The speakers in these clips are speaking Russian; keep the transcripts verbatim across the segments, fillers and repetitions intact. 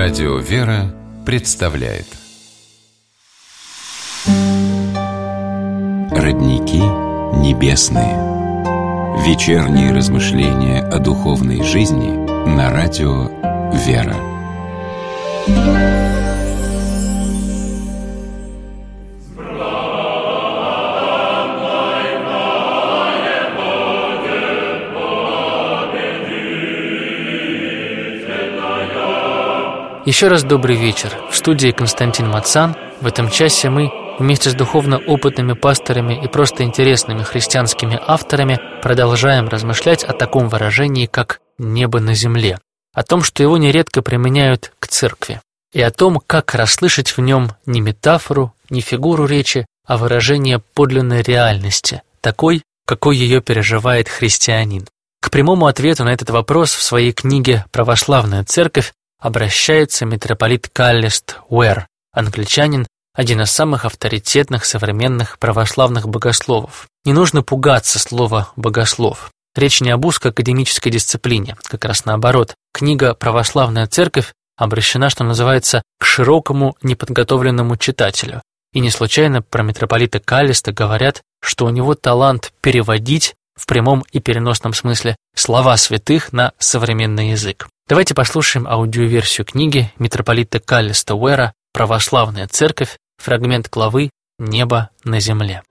Радио «Вера» представляет Родники небесные. Вечерние размышления о духовной жизни на радио «Вера». Еще раз добрый вечер. В студии Константин Мацан. В этом часе мы вместе с духовно опытными пасторами и просто интересными христианскими авторами продолжаем размышлять о таком выражении, как «небо на земле», о том, что его нередко применяют к церкви, и о том, как расслышать в нем не метафору, не фигуру речи, а выражение подлинной реальности, такой, какой ее переживает христианин. К прямому ответу на этот вопрос в своей книге «Православная церковь» обращается митрополит Каллест Уэр, англичанин, один из самых авторитетных современных православных богословов. Не нужно пугаться слова «богослов». Речь не об узкоакадемической дисциплине, как раз наоборот. Книга «Православная церковь» обращена, что называется, к широкому неподготовленному читателю. И не случайно про митрополита Каллеста говорят, что у него талант переводить в прямом и переносном смысле слова святых на современный язык. Давайте послушаем аудиоверсию книги митрополита Каллеста Уэра «Православная церковь», фрагмент главы «Небо на земле».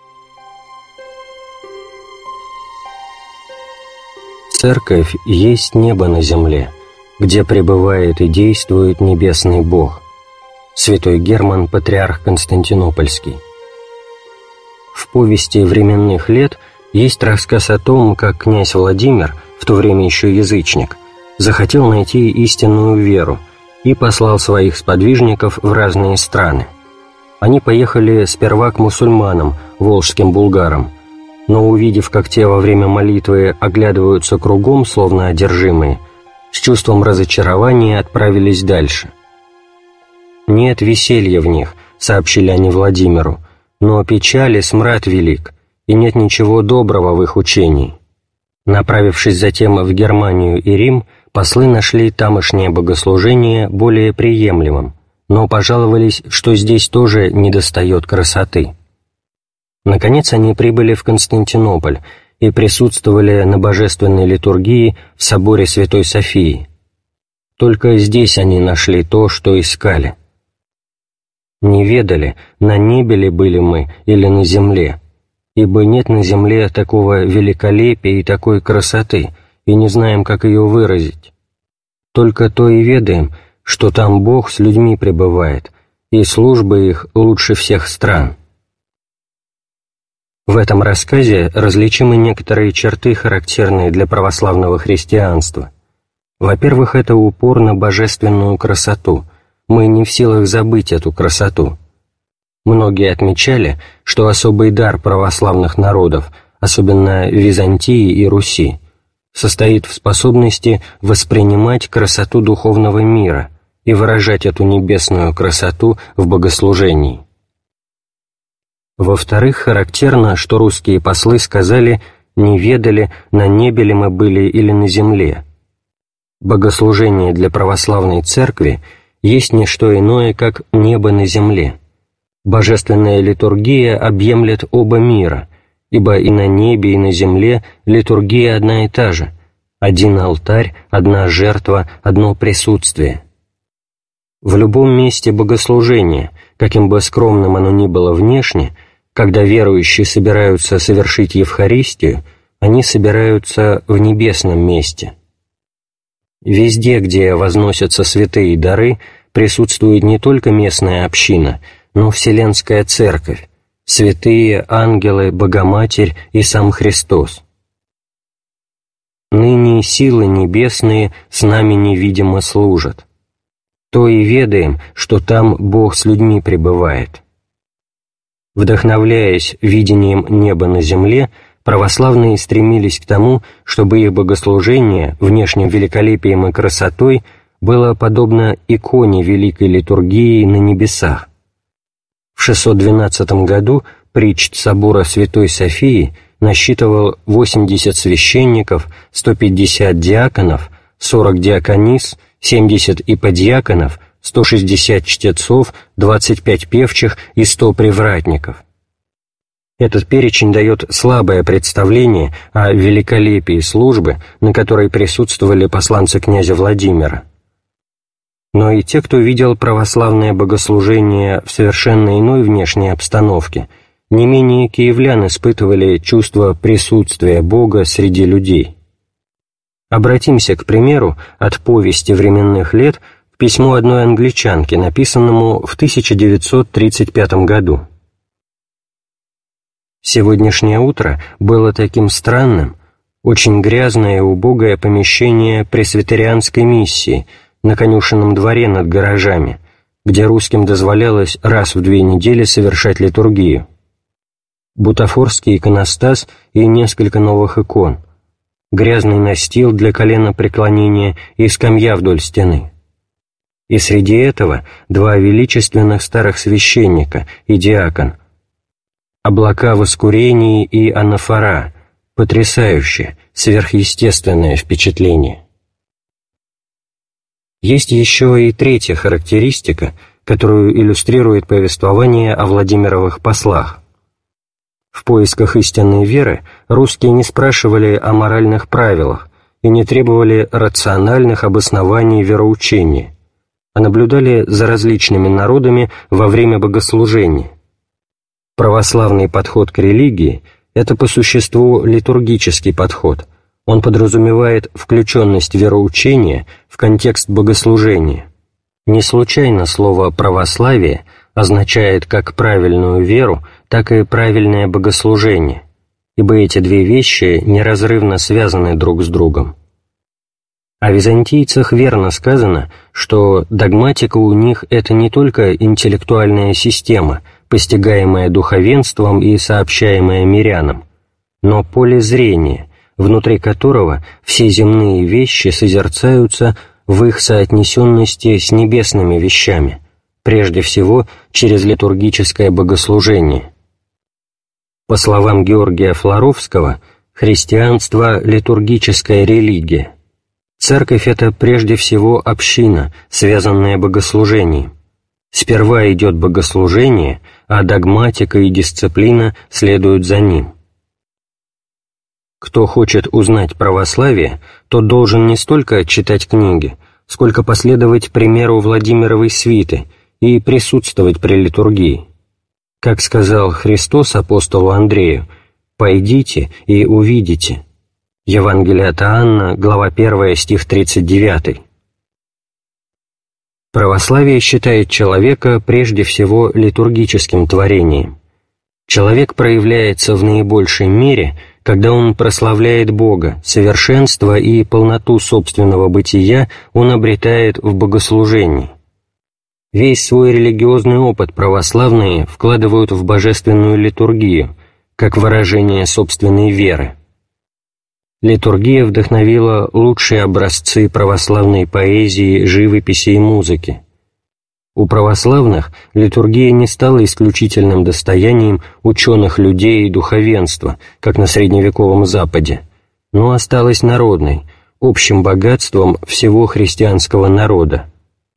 Церковь есть небо на земле, где пребывает и действует небесный Бог. Святой Герман, патриарх Константинопольский. В повести временных лет есть рассказ о том, как князь Владимир, в то время еще язычник, захотел найти истинную веру и послал своих сподвижников в разные страны. Они поехали сперва к мусульманам, волжским булгарам, но, увидев, как те во время молитвы оглядываются кругом, словно одержимые, с чувством разочарования отправились дальше. «Нет веселья в них», — сообщили они Владимиру, «но печаль и смрад велик, и нет ничего доброго в их учении». Направившись затем в Германию и Рим, послы нашли тамошнее богослужение более приемлемым, но пожаловались, что здесь тоже недостает красоты. Наконец они прибыли в Константинополь и присутствовали на божественной литургии в соборе Святой Софии. Только здесь они нашли то, что искали. «Не ведали, на небе ли были мы или на земле, ибо нет на земле такого великолепия и такой красоты, и не знаем, как ее выразить. Только то и ведаем, что там Бог с людьми пребывает, и службы их лучше всех стран». В этом рассказе различимы некоторые черты, характерные для православного христианства. Во-первых, это упор на божественную красоту. Мы не в силах забыть эту красоту. Многие отмечали, что особый дар православных народов, особенно Византии и Руси, состоит в способности воспринимать красоту духовного мира и выражать эту небесную красоту в богослужении. Во-вторых, характерно, что русские послы сказали «не ведали, на небе ли мы были или на земле». Богослужение для православной церкви есть не что иное, как небо на земле. Божественная литургия объемлет оба мира, ибо и на небе, и на земле литургия одна и та же, один алтарь, одна жертва, одно присутствие. В любом месте богослужения, каким бы скромным оно ни было внешне, когда верующие собираются совершить Евхаристию, они собираются в небесном месте. Везде, где возносятся святые дары, присутствует не только местная община, но Вселенская Церковь, святые, ангелы, Богоматерь и сам Христос. «Ныне силы небесные с нами невидимо служат. То и ведаем, что там Бог с людьми пребывает». Вдохновляясь видением неба на земле, православные стремились к тому, чтобы их богослужение внешним великолепием и красотой было подобно иконе великой литургии на небесах. В шестьсот двенадцатом году причт собора Святой Софии насчитывал восемьдесят священников, сто пятьдесят диаконов, сорок диаконис, семьдесят иподьяконов, сто шестьдесят чтецов, двадцать пять певчих и сто привратников. Этот перечень дает слабое представление о великолепии службы, на которой присутствовали посланцы князя Владимира. Но и те, кто видел православное богослужение в совершенно иной внешней обстановке, не менее киевлян испытывали чувство присутствия Бога среди людей. Обратимся, к примеру, от повести временных лет к письму одной англичанки, написанному в тысяча девятьсот тридцать пятом году. Сегодняшнее утро было таким странным, очень грязное и убогое помещение пресвитерианской миссии на конюшенном дворе над гаражами, где русским дозволялось раз в две недели совершать литургию. Бутафорский иконостас и несколько новых икон, грязный настил для коленопреклонения и скамья вдоль стены. И среди этого два величественных старых священника и диакон, облака воскурений и анафора, потрясающее, сверхъестественное впечатление. Есть еще и третья характеристика, которую иллюстрирует повествование о Владимировых послах. В поисках истинной веры русские не спрашивали о моральных правилах и не требовали рациональных обоснований вероучения, а наблюдали за различными народами во время богослужения. Православный подход к религии – это по существу литургический подход. Он подразумевает включенность вероучения в контекст богослужения. Не случайно слово «православие» означает как правильную веру, так и правильное богослужение, ибо эти две вещи неразрывно связаны друг с другом. О византийцах верно сказано, что догматика у них – это не только интеллектуальная система, постигаемая духовенством и сообщаемая мирянам, но поле зрения, внутри которого все земные вещи созерцаются в их соотнесенности с небесными вещами, прежде всего через литургическое богослужение. По словам Георгия Флоровского, христианство – литургическая религия. Церковь – это прежде всего община, связанная богослужением. Сперва идет богослужение, а догматика и дисциплина следуют за ним. Кто хочет узнать православие, тот должен не столько читать книги, сколько последовать примеру Владимировой свиты и присутствовать при литургии. Как сказал Христос апостолу Андрею: «Пойдите и увидите». Евангелие от Иоанна, глава первая, стих тридцать девятый. Православие считает человека прежде всего литургическим творением. Человек проявляется в наибольшей мере, когда он прославляет Бога, совершенство и полноту собственного бытия он обретает в богослужении. Весь свой религиозный опыт православные вкладывают в божественную литургию, как выражение собственной веры. Литургия вдохновила лучшие образцы православной поэзии, живописи и музыки. У православных литургия не стала исключительным достоянием ученых людей и духовенства, как на средневековом Западе, но осталась народной, общим богатством всего христианского народа.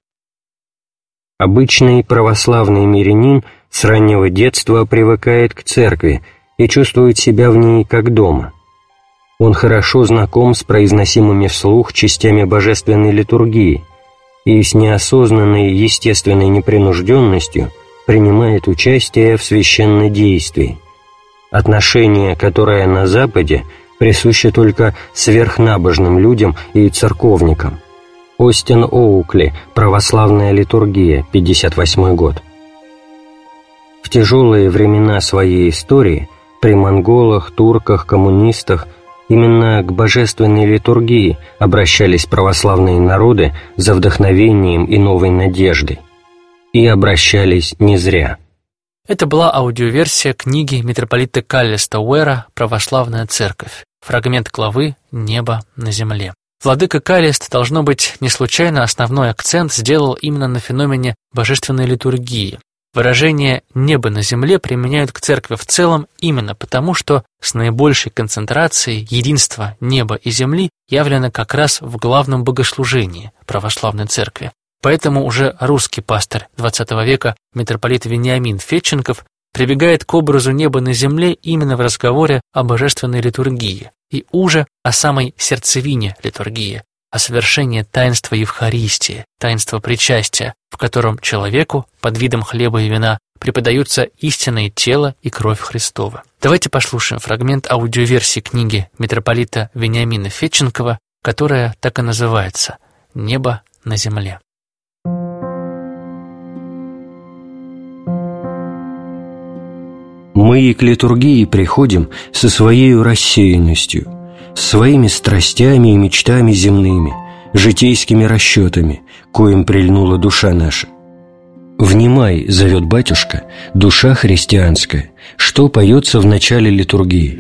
Обычный православный мирянин с раннего детства привыкает к церкви и чувствует себя в ней как дома. Он хорошо знаком с произносимыми вслух частями божественной литургии и с неосознанной естественной непринужденностью принимает участие в священнодействии, отношение, которое на Западе присуще только сверхнабожным людям и церковникам. Остин Оукли, «Православная литургия», пятьдесят восьмой год. В тяжелые времена своей истории, при монголах, турках, коммунистах, именно к божественной литургии обращались православные народы за вдохновением и новой надеждой. И обращались не зря. Это была аудиоверсия книги митрополита Каллеста Уэра «Православная церковь», фрагмент главы «Небо на земле». Владыка Каллест, должно быть, не случайно основной акцент сделал именно на феномене божественной литургии. Выражение «небо на земле» применяют к церкви в целом именно потому, что с наибольшей концентрацией единства неба и земли явлено как раз в главном богослужении православной церкви. Поэтому уже русский пастырь двадцатого века митрополит Вениамин Федченков прибегает к образу неба на земле именно в разговоре о божественной литургии и уже о самой сердцевине литургии, о совершении таинства Евхаристии, таинства причастия, в котором человеку под видом хлеба и вина преподаются истинное тело и кровь Христова. Давайте послушаем фрагмент аудиоверсии книги митрополита Вениамина Федченкова, которая так и называется «Небо на земле». Мы и к литургии приходим со своей рассеянностью, с своими страстями и мечтами земными, житейскими расчетами, коим прильнула душа наша. «Внимай», — зовет батюшка, — душа христианская, что поется в начале литургии.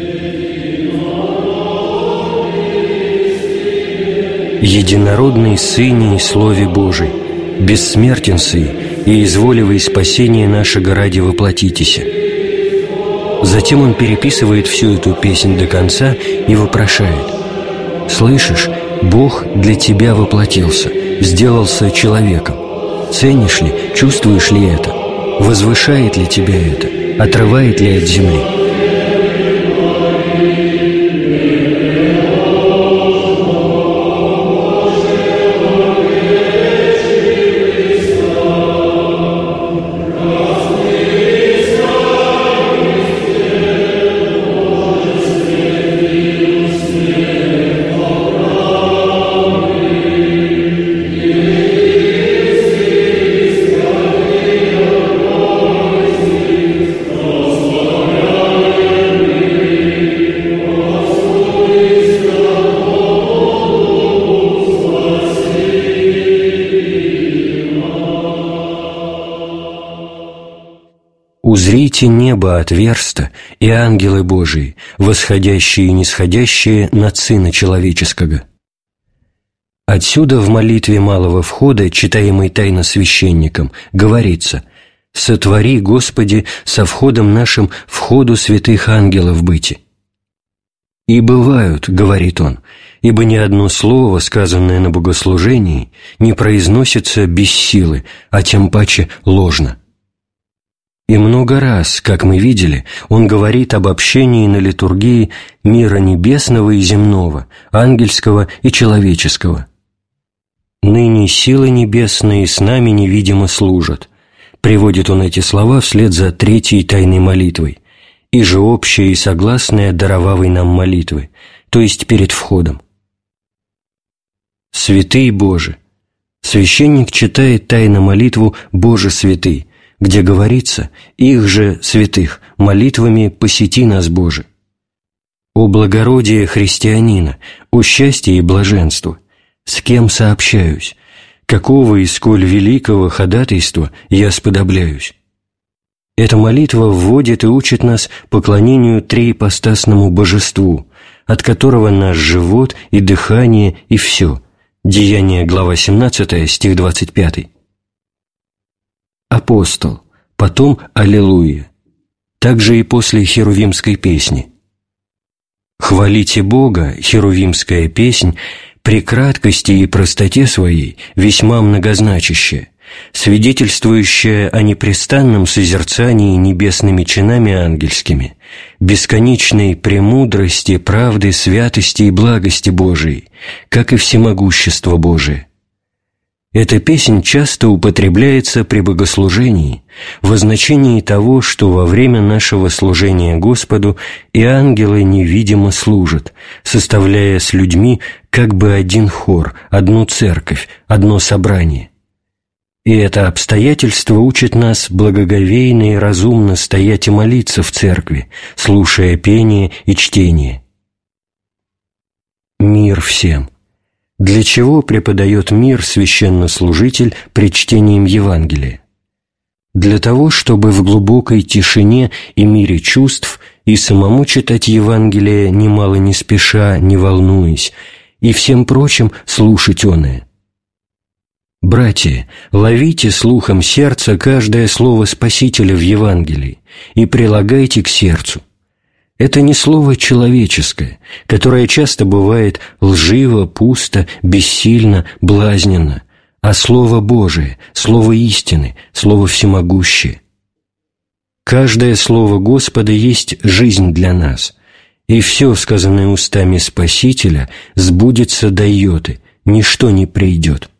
«Единородный Сыне и Слове Божий, бессмертен Сы, и изволивай спасение нашего ради воплотитеся». Затем он переписывает всю эту песнь до конца и вопрошает: «Слышишь, Бог для тебя воплотился, сделался человеком. Ценишь ли, чувствуешь ли это? Возвышает ли тебя это? Отрывает ли от земли?» «Узрите небо отверсто, и ангелы Божии, восходящие и нисходящие над Сына Человеческого». Отсюда в молитве малого входа, читаемой тайносвященником, говорится: «Сотвори, Господи, со входом нашим входу святых ангелов быти». «И бывают, — говорит он, — ибо ни одно слово, сказанное на богослужении, не произносится без силы, а тем паче ложно». И много раз, как мы видели, он говорит об общении на литургии мира небесного и земного, ангельского и человеческого. «Ныне силы небесные с нами невидимо служат», приводит он эти слова вслед за третьей тайной молитвой, и же общая и согласная даровавой нам молитвы, то есть перед входом. «Святый Боже». Священник читает тайно молитву «Боже святый», где говорится: «Их же, святых, молитвами посети нас, Боже». «О благородие христианина, о счастье и блаженство! С кем сообщаюсь? Какого и сколь великого ходатайства я сподобляюсь?» Эта молитва вводит и учит нас поклонению триипостасному божеству, от которого наш живот и дыхание и все. Деяния, глава семнадцатая, стих двадцать пятый. Апостол, потом Аллилуйя, также и после херувимской песни. «Хвалите Бога», херувимская песнь, при краткости и простоте своей весьма многозначащая, свидетельствующая о непрестанном созерцании небесными чинами ангельскими, бесконечной премудрости, правды, святости и благости Божией, как и всемогущество Божие. Эта песнь часто употребляется при богослужении в означении того, что во время нашего служения Господу и ангелы невидимо служат, составляя с людьми как бы один хор, одну церковь, одно собрание. И это обстоятельство учит нас благоговейно и разумно стоять и молиться в церкви, слушая пение и чтение. Мир всем! Для чего преподает мир священнослужитель при чтении Евангелия? Для того, чтобы в глубокой тишине и мире чувств и самому читать Евангелие немало не спеша, не волнуясь, и всем прочим слушать оное. Братья, ловите слухом сердца каждое слово Спасителя в Евангелии и прилагайте к сердцу. Это не слово человеческое, которое часто бывает лживо, пусто, бессильно, блазненно, а Слово Божие, Слово истины, Слово всемогущее. Каждое слово Господа есть жизнь для нас, и все, сказанное устами Спасителя, сбудется до йоты, ничто не придет.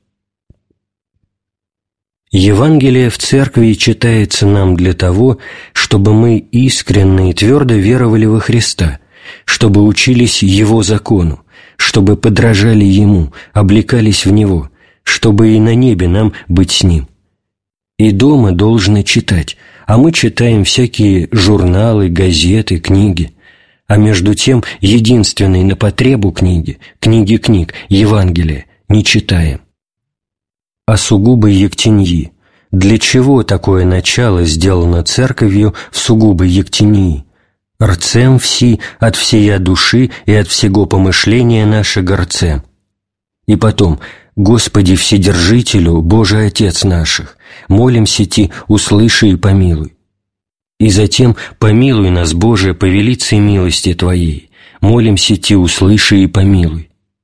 Евангелие в Церкви читается нам для того, чтобы мы искренне и твердо веровали во Христа, чтобы учились Его закону, чтобы подражали Ему, облекались в Него, чтобы и на небе нам быть с Ним. И дома должны читать, а мы читаем всякие журналы, газеты, книги, а между тем единственной на потребу книги, книги книг, Евангелия, не читаем. О сугубой Ектеньи. Для чего такое начало сделано Церковью в сугубой Ектеньи? Рцем вси от всея души и от всего помышления нашего рцем. И потом, Господи Вседержителю, Божий Отец наших, молимся Ти, услыши и помилуй. И затем, помилуй нас, Боже, по велицей милости Твоей, молимся Ти, услыши и помилуй.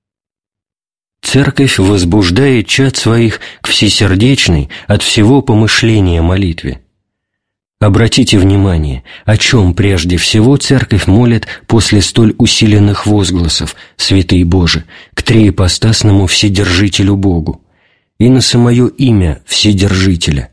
Церковь возбуждает чад своих к всесердечной от всего помышления молитве. Обратите внимание, о чем прежде всего Церковь молит после столь усиленных возгласов «Святый Боже» к триипостасному Вседержителю Богу и на самое имя Вседержителя.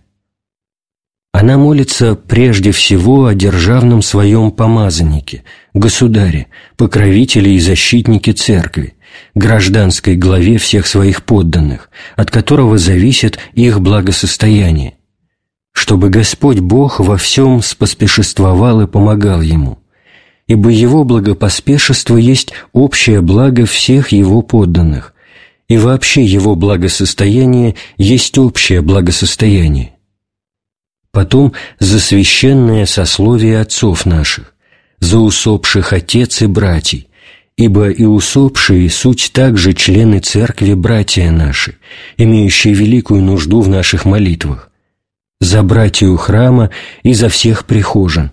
Она молится прежде всего о державном своем помазаннике, государе, покровителе и защитнике Церкви, гражданской главе всех своих подданных, от которого зависит их благосостояние, чтобы Господь Бог во всем споспешествовал и помогал ему, ибо Его благопоспешество есть общее благо всех Его подданных, и вообще Его благосостояние есть общее благосостояние. Потом за священное сословие отцов наших, за усопших отец и братьей, ибо и усопшие суть также члены Церкви братья наши, имеющие великую нужду в наших молитвах, за братью храма и за всех прихожан.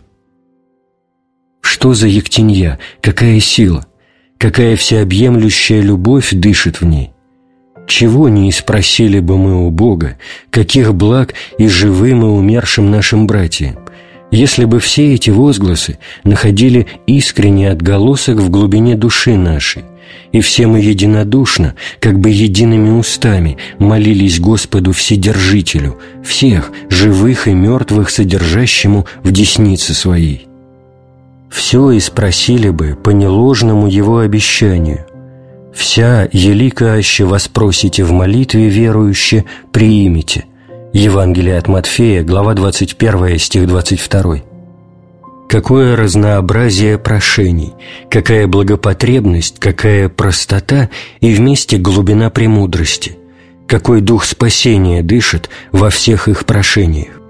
Что за Ектенья, какая сила, какая всеобъемлющая любовь дышит в ней? Чего не спросили бы мы у Бога, каких благ и живым и умершим нашим братьям, если бы все эти возгласы находили искренний отголосок в глубине души нашей, и все мы единодушно, как бы едиными устами, молились Господу Вседержителю, всех, живых и мертвых, содержащему в деснице Своей. Все и спросили бы по неложному Его обещанию. «Вся, елика аще воспросите в молитве верующе, приимите». Евангелие от Матфея, глава двадцать первая, стих двадцать второй. Какое разнообразие прошений, какая благопотребность, какая простота и вместе глубина премудрости, какой дух спасения дышит во всех их прошениях.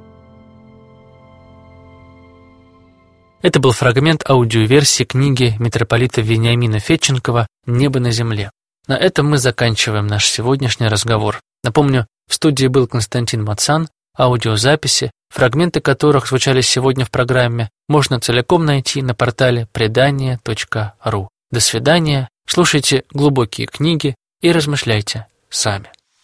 Это был фрагмент аудиоверсии книги митрополита Вениамина Федченкова «Небо на земле». На этом мы заканчиваем наш сегодняшний разговор. Напомню, в студии был Константин Мацан. Аудиозаписи, фрагменты которых звучали сегодня в программе, можно целиком найти на портале предания точка ру. До свидания, слушайте глубокие книги и размышляйте сами.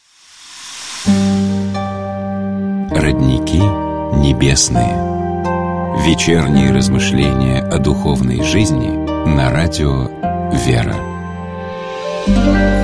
Родники небесные. Вечерние размышления о духовной жизни на радио «Вера».